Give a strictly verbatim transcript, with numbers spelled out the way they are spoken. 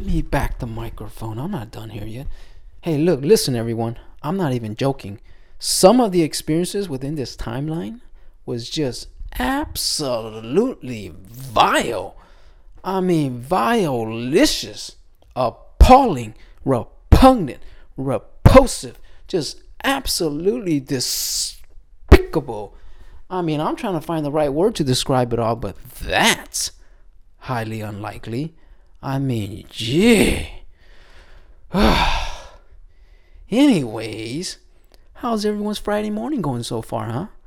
me back the microphone. I'm not done here yet. Hey, look, listen, everyone. I'm not even joking. Some of the experiences within this timeline was just absolutely vile. I mean, violicious, appalling, repugnant, repulsive, just absolutely despicable. I mean, I'm trying to find the right word to describe it all, but that's highly unlikely. I mean, gee. Anyways, how's everyone's Friday morning going so far, huh?